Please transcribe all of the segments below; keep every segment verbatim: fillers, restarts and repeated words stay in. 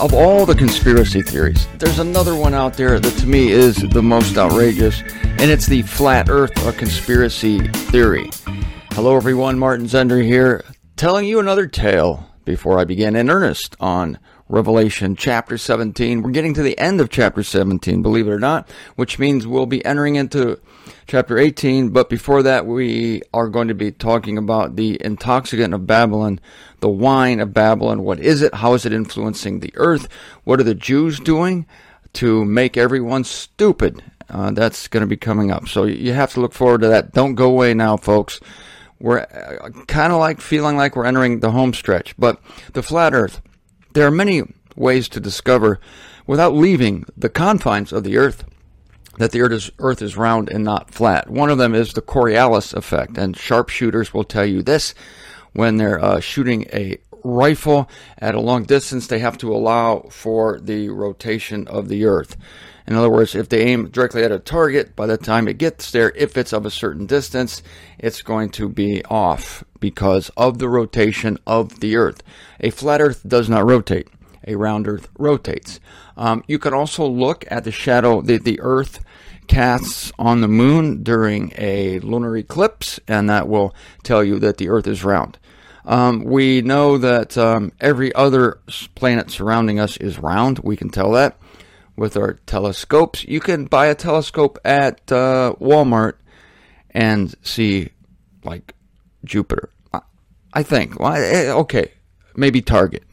of all the conspiracy theories, there's another one out there that to me is the most outrageous, and it's the flat earth or conspiracy theory. Hello everyone, Martin Zender here, telling you another tale before I begin in earnest on Revelation chapter seventeen. We're getting to the end of chapter seventeen, believe it or not, which means we'll be entering into chapter eighteen. But before that, we are going to be talking about the intoxicant of Babylon, the wine of Babylon. What is it? How is it influencing the earth? What are the Jews doing to make everyone stupid? Uh, that's going to be coming up. So you have to look forward to that. Don't go away now, folks. We're uh, kind of like feeling like we're entering the home stretch. But the flat earth. There are many ways to discover, without leaving the confines of the earth, that the earth is, earth is round and not flat. One of them is the Coriolis effect, and sharpshooters will tell you this. When they're uh, shooting a rifle at a long distance, they have to allow for the rotation of the earth. In other words, if they aim directly at a target, by the time it gets there, if it's of a certain distance, it's going to be off because of the rotation of the earth. A flat earth does not rotate. A round earth rotates. Um, you can also look at the shadow that the earth casts on the moon during a lunar eclipse, and that will tell you that the earth is round. Um, we know that um, every other planet surrounding us is round. We can tell that with our telescopes. You can buy a telescope at uh, Walmart and see, like, Jupiter. I think. Well, okay, maybe Target.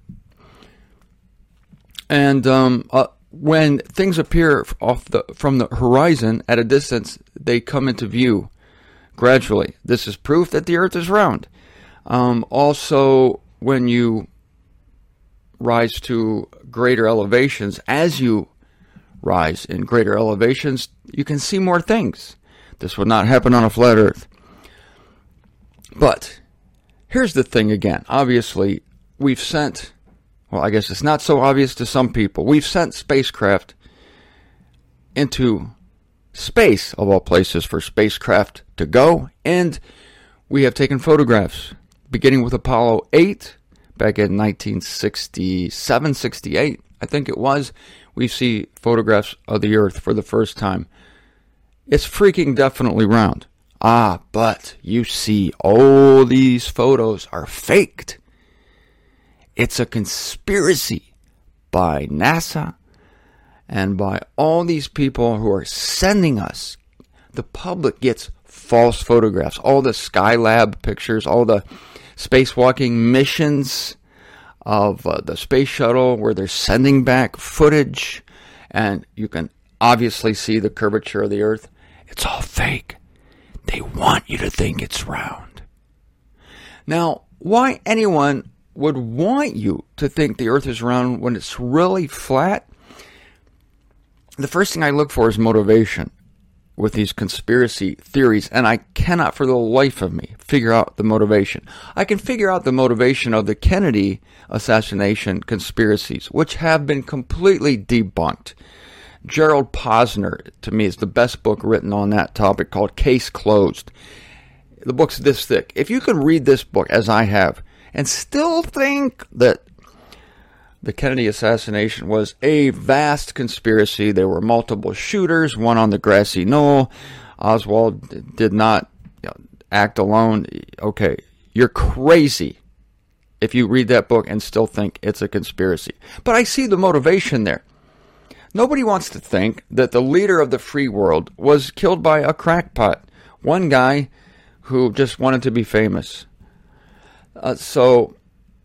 And um, uh, when things appear off the from the horizon at a distance, they come into view gradually. This is proof that the earth is round. Um, also, when you rise to greater elevations, as you rise in greater elevations, you can see more things. This would not happen on a flat earth. But here's the thing again. Obviously, we've sent, well, I guess it's not so obvious to some people. We've sent spacecraft into space, of all places, for spacecraft to go, and we have taken photographs, beginning with Apollo eight, back in nineteen sixty-seven, sixty-eight, I think it was. We see photographs of the earth for the first time. It's freaking definitely round. Ah, but you see, all these photos are faked. It's a conspiracy by NASA and by all these people who are sending us. The public gets false photographs. All the Skylab pictures, all the spacewalking missions of uh, the space shuttle where they're sending back footage, and you can obviously see the curvature of the earth. It's all fake. They want you to think it's round. Now, why anyone would want you to think the earth is round when it's really flat? The first thing I look for is motivation with these conspiracy theories, and I cannot for the life of me figure out the motivation. I can figure out the motivation of the Kennedy assassination conspiracies, which have been completely debunked. Gerald Posner, to me, is the best book written on that topic, called Case Closed. The book's this thick. If you can read this book, as I have, and still think that the Kennedy assassination was a vast conspiracy. There were multiple shooters, one on the grassy knoll. Oswald did not you know, act alone. Okay, you're crazy if you read that book and still think it's a conspiracy. But I see the motivation there. Nobody wants to think that the leader of the free world was killed by a crackpot. One guy who just wanted to be famous. Uh, so,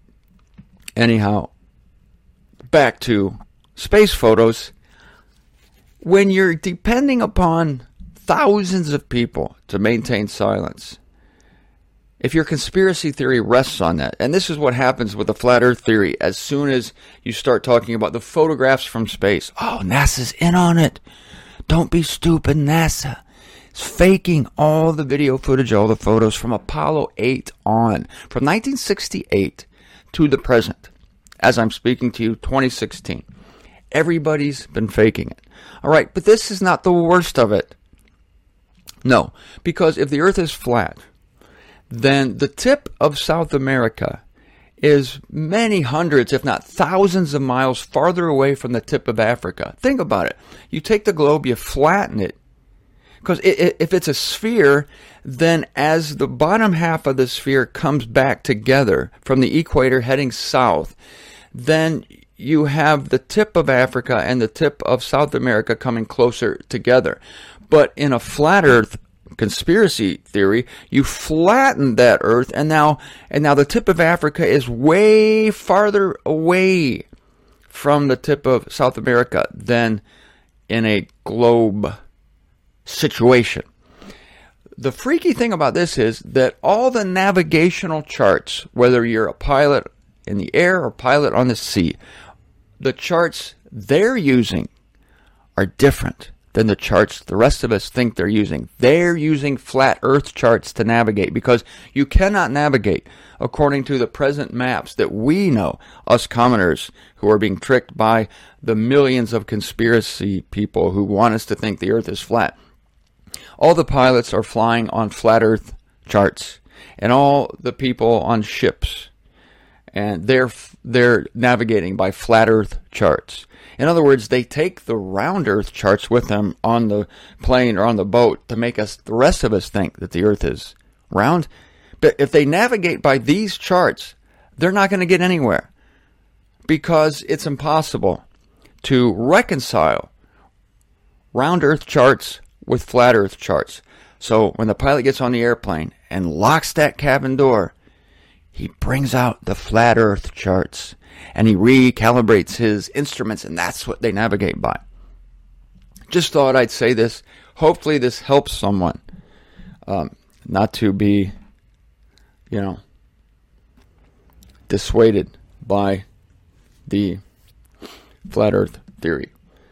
anyhow, back to space photos. When you're depending upon thousands of people to maintain silence, if your conspiracy theory rests on that, and this is what happens with the flat earth theory, as soon as you start talking about the photographs from space, oh, NASA's in on it. Don't be stupid, NASA. It's faking all the video footage, all the photos from Apollo eight on, from nineteen sixty-eight to the present. As I'm speaking to you, twenty sixteen. Everybody's been faking it. All right, but this is not the worst of it. No, because if the earth is flat, then the tip of South America is many hundreds, if not thousands of miles farther away from the tip of Africa. Think about it. You take the globe, you flatten it. Because if it's a sphere, then as the bottom half of the sphere comes back together from the equator heading south, then you have the tip of Africa and the tip of South America coming closer together. But in a flat Earth conspiracy theory, you flatten that Earth, and now and now the tip of Africa is way farther away from the tip of South America than in a globe situation. The freaky thing about this is that all the navigational charts, whether you're a pilot in the air or pilot on the sea, the charts they're using are different than the charts the rest of us think they're using. They're using flat Earth charts to navigate, because you cannot navigate according to the present maps that we know, us commoners who are being tricked by the millions of conspiracy people who want us to think the Earth is flat. All the pilots are flying on flat Earth charts, and all the people on ships, and they're they're navigating by flat Earth charts. In other words, they take the round Earth charts with them on the plane or on the boat to make us, the rest of us, think that the Earth is round. But if they navigate by these charts, they're not going to get anywhere, because it's impossible to reconcile round Earth charts with flat Earth charts. So when the pilot gets on the airplane and locks that cabin door, he brings out the flat Earth charts and he recalibrates his instruments, and that's what they navigate by. Just thought I'd say this. Hopefully this helps someone um, not to be, you know, dissuaded by the flat Earth theory.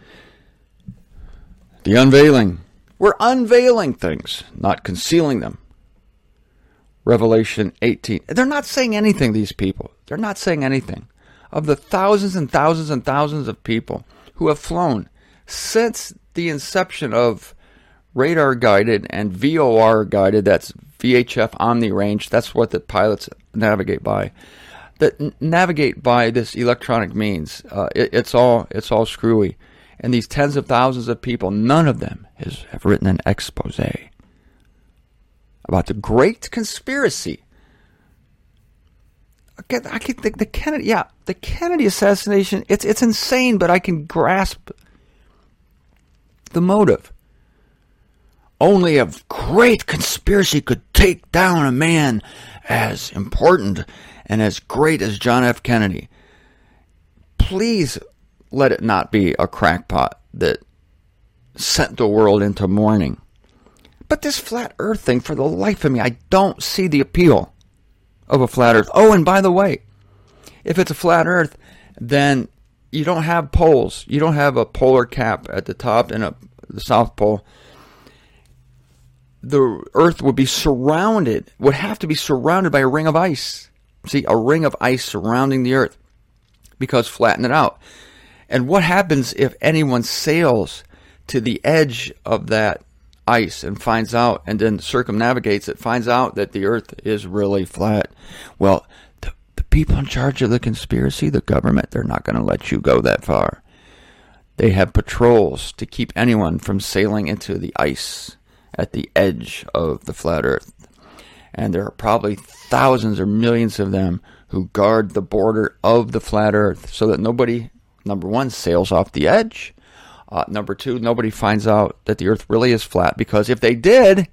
The unveiling. We're unveiling things, not concealing them. Revelation eighteen. They're not saying anything, these people. They're not saying anything. Of the thousands and thousands and thousands of people who have flown since the inception of radar-guided and V O R-guided, that's V H F Omni Range, that's what the pilots navigate by, that n- navigate by this electronic means. Uh, it, it's all it's all screwy. And these tens of thousands of people, none of them has have written an expose about the great conspiracy. Again, I can think the Kennedy, yeah, the Kennedy assassination. It's it's insane, but I can grasp the motive. Only a great conspiracy could take down a man as important and as great as John F. Kennedy. Please let it not be a crackpot that sent the world into mourning. But this flat Earth thing, for the life of me, I don't see the appeal of a flat Earth. Oh, and by the way, if it's a flat Earth, then you don't have poles. You don't have a polar cap at the top and a, the South Pole. The Earth would be surrounded, would have to be surrounded by a ring of ice. See, a ring of ice surrounding the Earth, because flatten it out. And what happens if anyone sails to the edge of that ice and finds out, and then circumnavigates it, finds out that the Earth is really flat? Well, the, the people in charge of the conspiracy, the government, they're not going to let you go that far. They have patrols to keep anyone from sailing into the ice at the edge of the flat Earth. And there are probably thousands or millions of them who guard the border of the flat Earth so that nobody, number one, sails off the edge. Uh, number two, nobody finds out that the Earth really is flat, because if they did,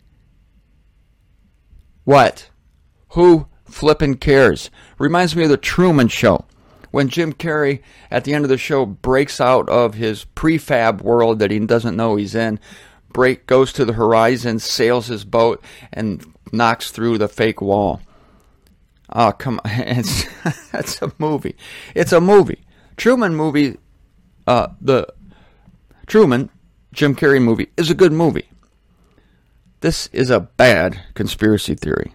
what? Who flippin' cares? Reminds me of the Truman Show, when Jim Carrey, at the end of the show, breaks out of his prefab world that he doesn't know he's in, break goes to the horizon, sails his boat, and knocks through the fake wall. Oh, come on. It's, it's a movie. It's a movie. Truman movie, uh, the Truman, Jim Carrey movie, is a good movie. This is a bad conspiracy theory.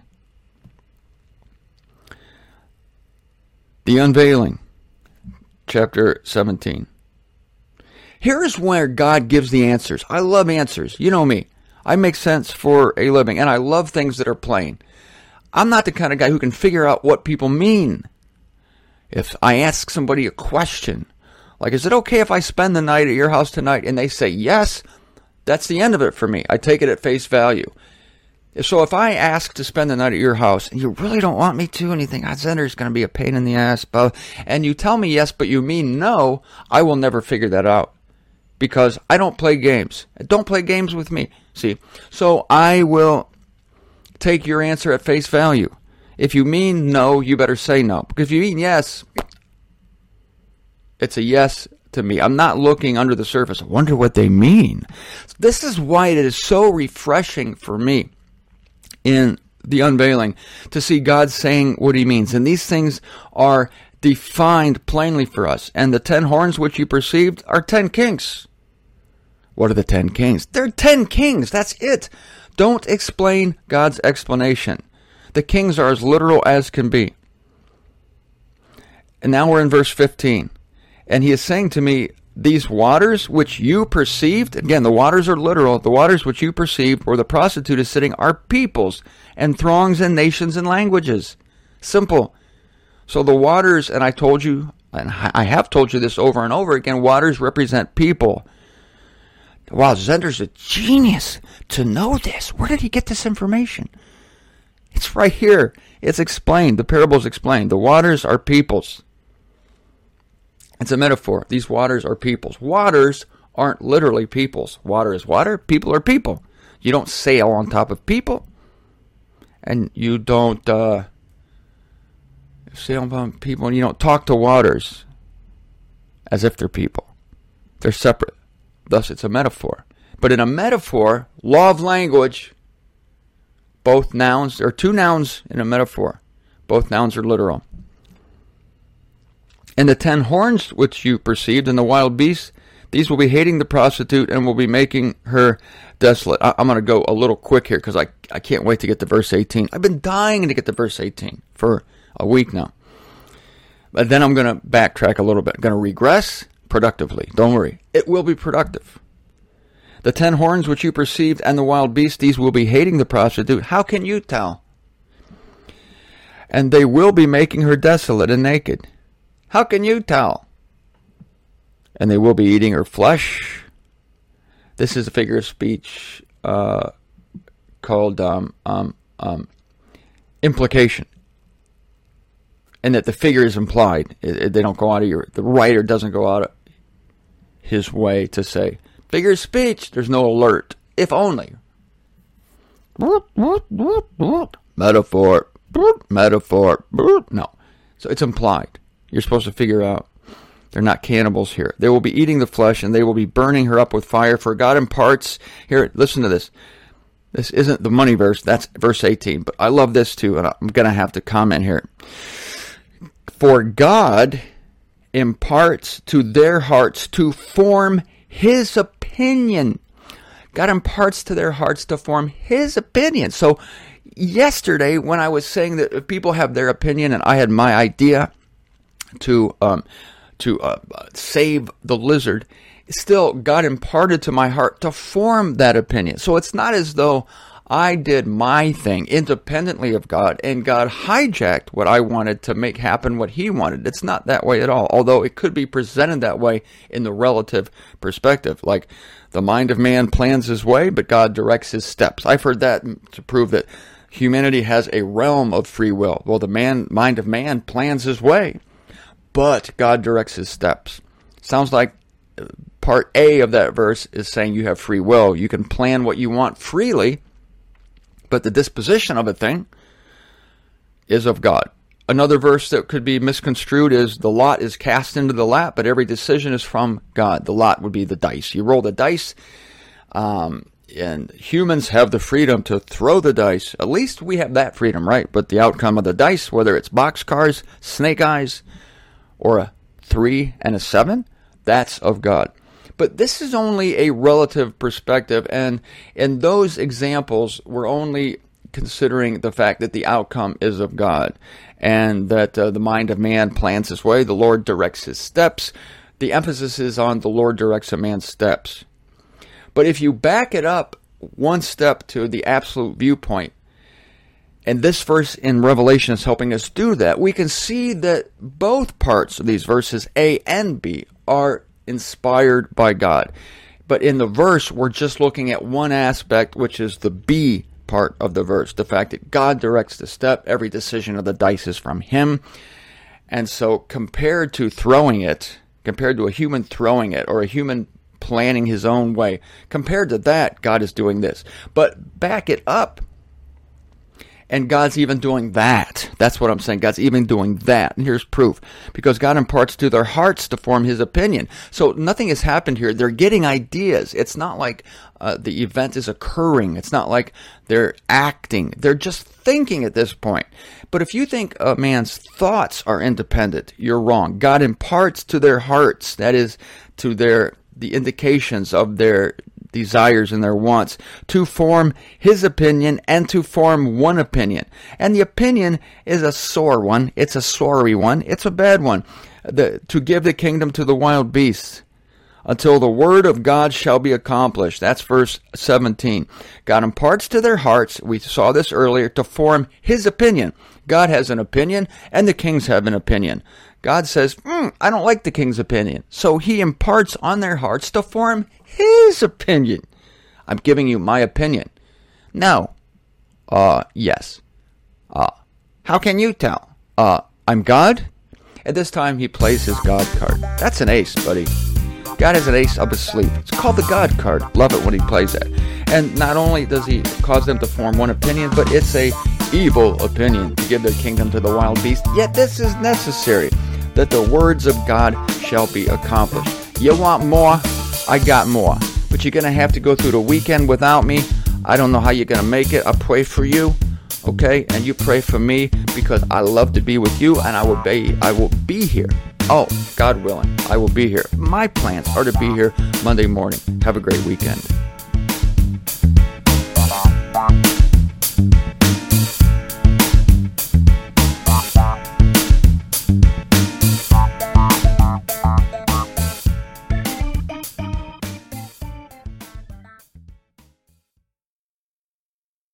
The Unveiling, chapter seventeen. Here's where God gives the answers. I love answers. You know me. I make sense for a living, and I love things that are plain. I'm not the kind of guy who can figure out what people mean. If I ask somebody a question, like, is it okay if I spend the night at your house tonight? And they say yes, that's the end of it for me. I take it at face value. So if I ask to spend the night at your house, and you really don't want me to, and you think, odds is going to be a pain in the ass, but, and you tell me yes, but you mean no, I will never figure that out. Because I don't play games. Don't play games with me. See, so I will take your answer at face value. If you mean no, you better say no. Because if you mean yes, it's a yes to me. I'm not looking under the surface. I wonder what they mean. This is why it is so refreshing for me in the unveiling to see God saying what he means. And these things are defined plainly for us. And the ten horns which you perceived are ten kings. What are the ten kings? They're ten kings. That's it. Don't explain God's explanation. The kings are as literal as can be. And now we're in verse fifteen. And he is saying to me, these waters which you perceived, again, the waters are literal, the waters which you perceived where the prostitute is sitting are peoples and throngs and nations and languages. Simple. So the waters, and I told you, and I have told you this over and over again, waters represent people. Wow, Zender's a genius to know this. Where did he get this information? It's right here. It's explained. The parable's explained. The waters are peoples. It's a metaphor. These waters are peoples. Waters aren't literally peoples. Water is water. People are people. You don't sail on top of people. And you don't uh, sail on people. And you don't talk to waters as if they're people. They're separate. Thus, it's a metaphor. But in a metaphor, law of language, both nouns, there are two nouns in a metaphor. Both nouns are literal. And the ten horns which you perceived in the wild beasts, these will be hating the prostitute and will be making her desolate. I, I'm going to go a little quick here because I, I can't wait to get to verse eighteen. I've been dying to get to verse eighteen for a week now. But then I'm going to backtrack a little bit. I'm going to regress productively. Don't worry. It will be productive. The ten horns which you perceived and the wild beasts, these will be hating the prostitute. How can you tell? And they will be making her desolate and naked. How can you tell? And they will be eating her flesh. This is a figure of speech uh, called um, um, um, implication. And that the figure is implied. It, it, they don't go out of your, the writer doesn't go out of his way to say, figure of speech, there's no alert. If only. Metaphor. Metaphor. No. So it's implied. You're supposed to figure out they're not cannibals here. They will be eating the flesh and they will be burning her up with fire. For God imparts, here, listen to this. This isn't the money verse. That's verse eighteen. But I love this too, and I'm going to have to comment here. For God imparts to their hearts to form his opinion. God imparts to their hearts to form his opinion. So yesterday when I was saying that if people have their opinion and I had my idea to um, to uh, save the lizard, still God imparted to my heart to form that opinion. So it's not as though I did my thing independently of God and God hijacked what I wanted to make happen what he wanted. It's not that way at all, although it could be presented that way in the relative perspective. Like the mind of man plans his way, but God directs his steps. I've heard that to prove that humanity has a realm of free will. Well, the man mind of man plans his way, but God directs his steps. Sounds like part A of that verse is saying you have free will. You can plan what you want freely, but the disposition of a thing is of God. Another verse that could be misconstrued is the lot is cast into the lap, but every decision is from God. The lot would be the dice. You roll the dice, um, and humans have the freedom to throw the dice. At least we have that freedom, right? But the outcome of the dice, whether it's boxcars, snake eyes, or a three and a seven, that's of God. But this is only a relative perspective, and in those examples, we're only considering the fact that the outcome is of God, and that uh, the mind of man plans his way, the Lord directs his steps. The emphasis is on the Lord directs a man's steps. But if you back it up one step to the absolute viewpoint, And this verse in Revelation is helping us do that. We can see that both parts of these verses, A and B, are inspired by God. But in the verse, we're just looking at one aspect, which is the B part of the verse. The fact that God directs the step, every decision of the dice is from Him. And so compared to throwing it, compared to a human throwing it, or a human planning his own way, compared to that, God is doing this. But back it up, and God's even doing that. That's what I'm saying. God's even doing that. And here's proof. Because God imparts to their hearts to form His opinion. So nothing has happened here. They're getting ideas. It's not like uh, the event is occurring. It's not like they're acting. They're just thinking at this point. But if you think a man's thoughts are independent, you're wrong. God imparts to their hearts, that is, to their the indications of their desires and their wants, to form His opinion and to form one opinion. And the opinion is a sore one. It's a sorry one. It's a bad one. The, to give the kingdom to the wild beasts until the word of God shall be accomplished. That's verse seventeen. God imparts to their hearts, we saw this earlier, to form His opinion. God has an opinion, and the kings have an opinion. God says, mm, I don't like the king's opinion. So He imparts on their hearts to form His opinion. I'm giving you my opinion. No. Uh, yes. Uh, how can you tell? Uh, I'm God? At this time, He plays his God card. That's an ace, buddy. God has an ace up his sleeve. It's called the God card. Love it when He plays that. And not only does He cause them to form one opinion, but it's a evil opinion to give their kingdom to the wild beast. Yet this is necessary, that the words of God shall be accomplished. You want more? I got more. But you're going to have to go through the weekend without me. I don't know how you're going to make it. I pray for you, okay? And you pray for me, because I love to be with you, and I will be, I will be here. Oh, God willing, I will be here. My plans are to be here Monday morning. Have a great weekend.